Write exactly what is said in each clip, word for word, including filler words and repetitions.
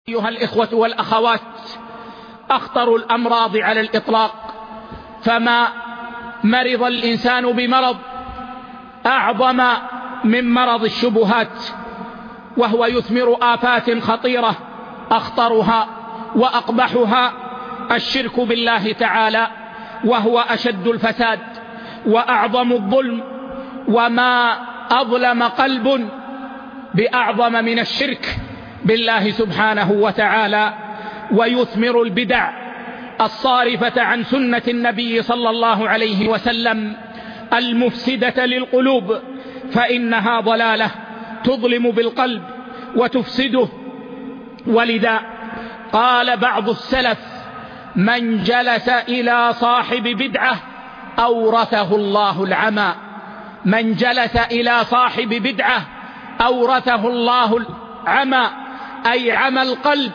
أيها الإخوة والأخوات، أخطر الأمراض على الإطلاق، فما مرض الإنسان بمرض أعظم من مرض الشبهات، وهو يثمر آفات خطيرة، أخطرها وأقبحها الشرك بالله تعالى، وهو أشد الفساد وأعظم الظلم، وما أظلم قلب بأعظم من الشرك بالله سبحانه وتعالى. ويثمر البدع الصارفة عن سنة النبي صلى الله عليه وسلم المفسدة للقلوب، فإنها ضلالة تظلم بالقلب وتفسده. ولذا قال بعض السلف: من جلس إلى صاحب بدعة أورثه الله العمى. من جلس إلى صاحب بدعة أورثه الله العمى، أي عمى القلب،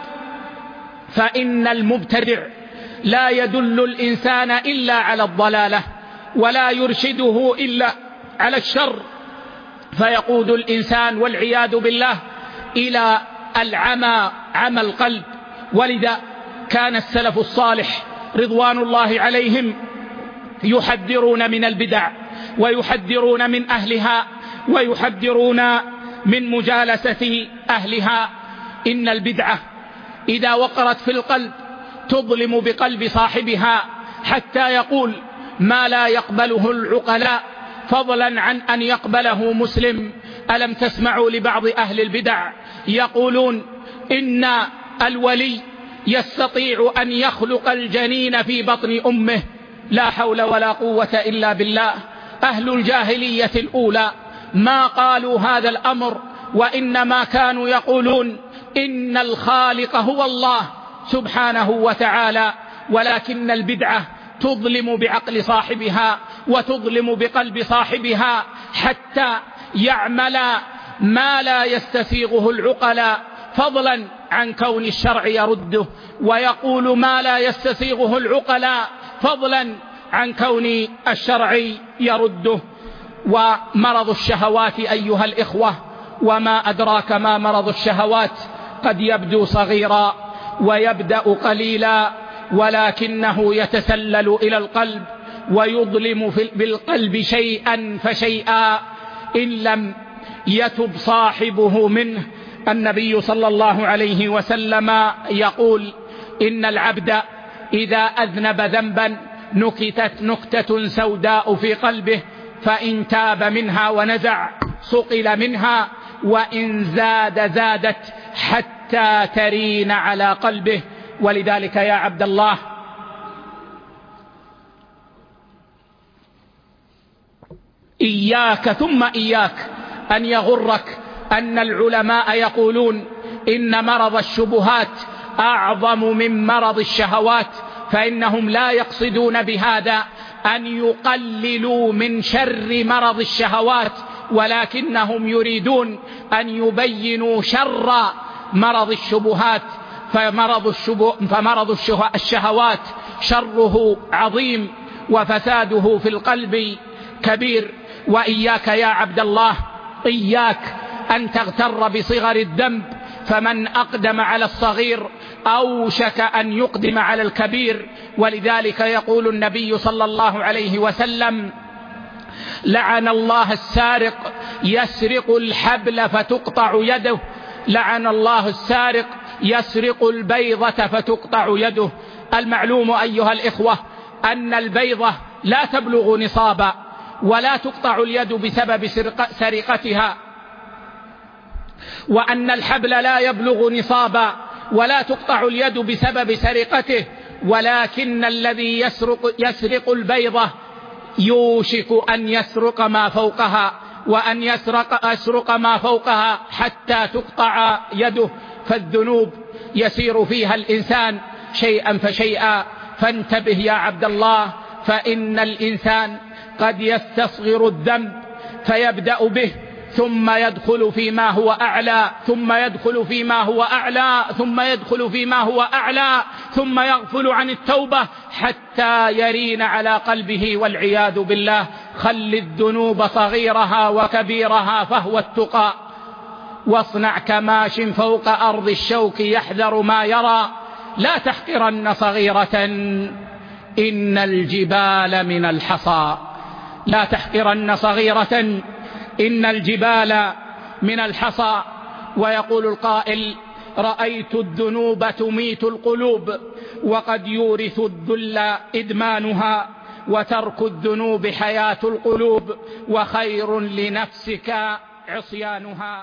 فإن المبتدع لا يدل الإنسان إلا على الضلالة، ولا يرشده إلا على الشر، فيقود الإنسان والعياذ بالله إلى العمى، عمى القلب. ولذا كان السلف الصالح رضوان الله عليهم يحذرون من البدع، ويحذرون من أهلها، ويحذرون من مجالسة أهلها. إن البدعة إذا وقرت في القلب تظلم بقلب صاحبها حتى يقول ما لا يقبله العقلاء، فضلا عن أن يقبله مسلم. ألم تسمعوا لبعض أهل البدع يقولون إن الولي يستطيع أن يخلق الجنين في بطن أمه؟ لا حول ولا قوة إلا بالله. أهل الجاهلية الأولى ما قالوا هذا الأمر، وإنما كانوا يقولون إن الخالق هو الله سبحانه وتعالى. ولكن البدعة تظلم بعقل صاحبها وتظلم بقلب صاحبها حتى يعمل ما لا يستسيغه العقلاء، فضلا عن كون الشرع يرده، ويقول ما لا يستسيغه العقلاء فضلا عن كون الشرع يرده. ومرض الشهوات أيها الإخوة، وما أدراك ما مرض الشهوات، قد يبدو صغيرا ويبدأ قليلا، ولكنه يتسلل إلى القلب ويظلم بالقلب شيئا فشيئا إن لم يتب صاحبه منه. النبي صلى الله عليه وسلم يقول: إن العبد إذا أذنب ذنبا نكتت نكتة سوداء في قلبه، فإن تاب منها ونزع صقل منها، وإن زاد زادت حتى ترين على قلبه. ولذلك يا عبد الله، إياك ثم إياك أن يغرك أن العلماء يقولون إن مرض الشبهات أعظم من مرض الشهوات، فإنهم لا يقصدون بهذا أن يقللوا من شر مرض الشهوات، ولكنهم يريدون أن يبينوا شر مرض الشبهات. فمرض, الشبه فمرض الشهوات شره عظيم وفساده في القلب كبير. وإياك يا عبد الله، إياك أن تغتر بصغر الذنب، فمن أقدم على الصغير أوشك أن يقدم على الكبير. ولذلك يقول النبي صلى الله عليه وسلم: لعن الله السارق يسرق الحبل فتقطع يده، لعن الله السارق يسرق البيضة فتقطع يده. المعلوم أيها الإخوة أن البيضة لا تبلغ نصابا، ولا تقطع اليد بسبب سرقتها، وأن الحبل لا يبلغ نصابا ولا تقطع اليد بسبب سرقته، ولكن الذي يسرق, يسرق البيضة يوشك أن يسرق ما فوقها، وأن يسرق أسرق ما فوقها حتى تقطع يده. فالذنوب يسير فيها الإنسان شيئا فشيئا. فانتبه يا عبد الله، فإن الإنسان قد يستصغر الذنب فيبدأ به، ثم يدخل فيما هو أعلى، ثم يدخل فيما هو أعلى، ثم يدخل فيما هو أعلى، ثم يغفل عن التوبة حتى يرين على قلبه والعياذ بالله. خل الذنوب صغيرها وكبيرها فهو التقى. واصنع كماش فوق أرض الشوك يحذر ما يرى لا تحقرن صغيرة إن الجبال من الحصى لا تحقرن صغيرة إن الجبال من الحصى. ويقول القائل رأيت الذنوب تميت القلوب وقد يورث الذل إدمانها وترك الذنوب حياة القلوب وخير لنفسك عصيانها.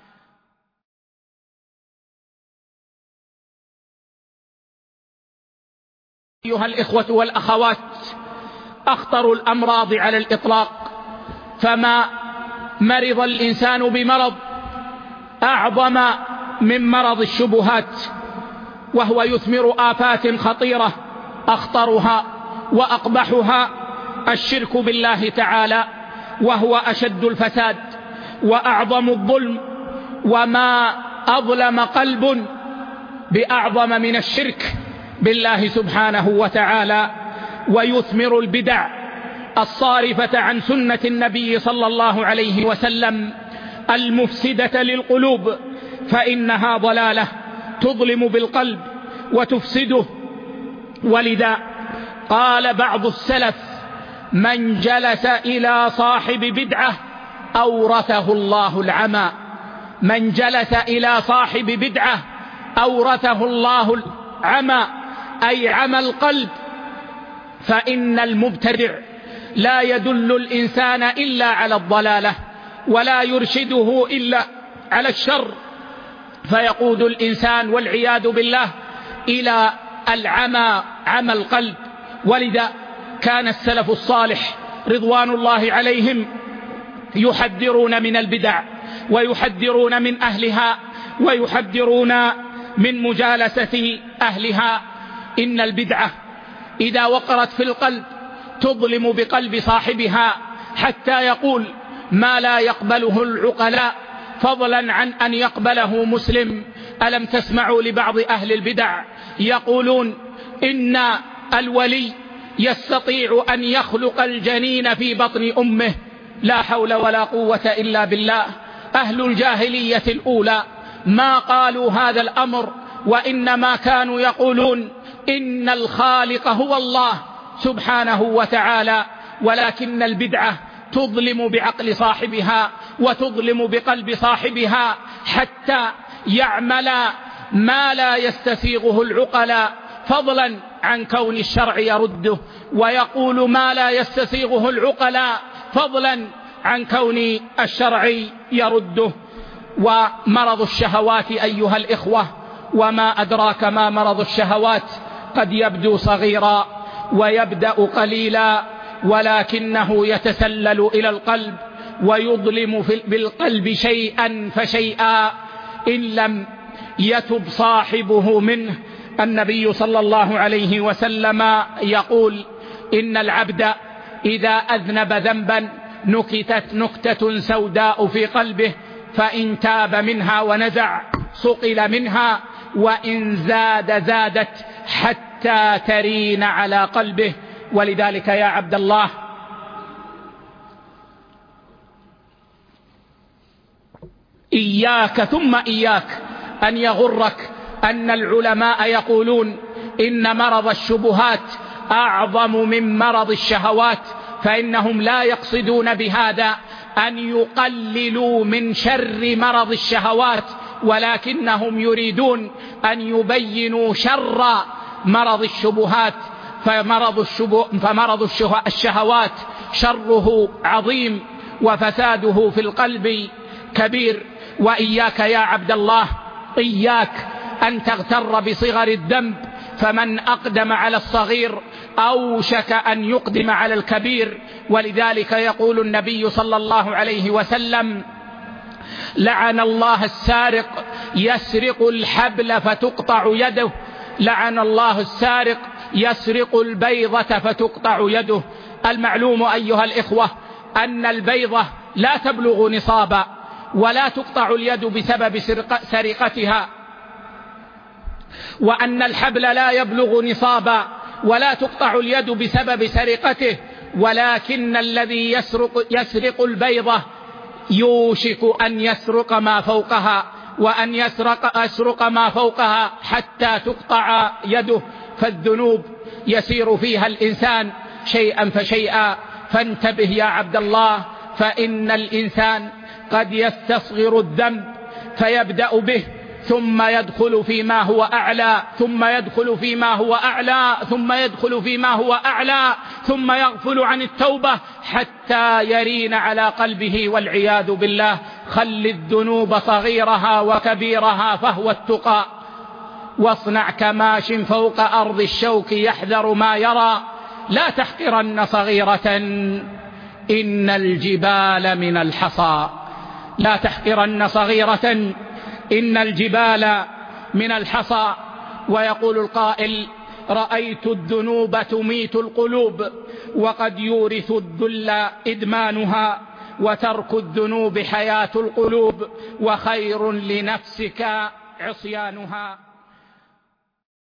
أيها الإخوة والأخوات، أخطر الأمراض على الإطلاق، فما مرض الإنسان بمرض أعظم من مرض الشبهات، وهو يثمر آفات خطيرة أخطرها وأقبحها الشرك بالله تعالى، وهو أشد الفساد وأعظم الظلم، وما أظلم قلب بأعظم من الشرك بالله سبحانه وتعالى. ويثمر البدع الصارفة عن سنة النبي صلى الله عليه وسلم المفسدة للقلوب، فإنها ضلالة تظلم بالقلب وتفسده. ولذا قال بعض السلف من جلس إلى صاحب بدعة أورثه الله العمى. من جلس إلى صاحب بدعة أورثه الله العمى، أي عمى القلب. فإن المبتدع لا يدل الإنسان إلا على الضلالة ولا يرشده إلا على الشر، فيقود الإنسان والعياذ بالله إلى العمى، عمى القلب. ولذا كان السلف الصالح رضوان الله عليهم يحذرون من البدع ويحذرون من أهلها ويحذرون من مجالسة أهلها. إن البدعة إذا وقرت في القلب تظلم بقلب صاحبها حتى يقول ما لا يقبله العقلاء، فضلا عن أن يقبله مسلم. ألم تسمعوا لبعض أهل البدع يقولون إن الولي يستطيع أن يخلق الجنين في بطن أمه؟ لا حول ولا قوة إلا بالله. أهل الجاهلية الأولى ما قالوا هذا الأمر، وإنما كانوا يقولون إن الخالق هو الله سبحانه وتعالى. ولكن البدعة تظلم بعقل صاحبها وتظلم بقلب صاحبها حتى يعمل ما لا يستسيغه العقلاء، فضلا عن كون الشرع يرده، ويقول ما لا يستسيغه العقلاء فضلا عن كون الشرع يرده. ومرض الشهوات أيها الإخوة، وما أدراك ما مرض الشهوات، قد يبدو صغيرا ويبدأ قليلا، ولكنه يتسلل إلى القلب ويظلم بالقلب شيئا فشيئا إن لم يتب صاحبه منه. النبي صلى الله عليه وسلم يقول إن العبد إذا أذنب ذنبا نكتت نكتة سوداء في قلبه، فإن تاب منها ونزع صقل منها، وإن زاد زادت حتى ترين على قلبه. ولذلك يا عبد الله إياك ثم إياك أن يغرك أن العلماء يقولون إن مرض الشبهات أعظم من مرض الشهوات، فإنهم لا يقصدون بهذا أن يقللوا من شر مرض الشهوات، ولكنهم يريدون أن يبينوا شر مرض الشبهات. فمرض, الشبه فمرض الشهوات شره عظيم وفساده في القلب كبير. وإياك يا عبد الله، إياك أن تغتر بصغر الذنب، فمن أقدم على الصغير أوشك أن يقدم على الكبير. ولذلك يقول النبي صلى الله عليه وسلم لعن الله السارق يسرق الحبل فتقطع يده، لعن الله السارق يسرق البيضة فتقطع يده. المعلوم أيها الإخوة أن البيضة لا تبلغ نصابا ولا تقطع اليد بسبب سرقتها، وأن الحبل لا يبلغ نصابا ولا تقطع اليد بسبب سرقته، ولكن الذي يسرق, يسرق البيضة يوشك أن يسرق ما فوقها وأن يسرق أسرق ما فوقها حتى تقطع يده. فالذنوب يسير فيها الإنسان شيئا فشيئا. فانتبه يا عبد الله، فإن الإنسان قد يستصغر الذنب فيبدأ به ثم يدخل فيما هو أعلى ثم يدخل فيما هو أعلى ثم يدخل فيما هو أعلى ثم يغفل عن التوبة حتى يرين على قلبه والعياذ بالله. خل الذنوب صغيرها وكبيرها فهو التقى، واصنع كماش فوق أرض الشوك يحذر ما يرى. لا تحقرن صغيرة إن الجبال من الحصى. لا تحقرن صغيرة إن الجبال من الحصى. ويقول القائل: رأيت الذنوب تميت القلوب وقد يورث الذل إدمانها، وترك الذنوب حياة القلوب وخير لنفسك عصيانها.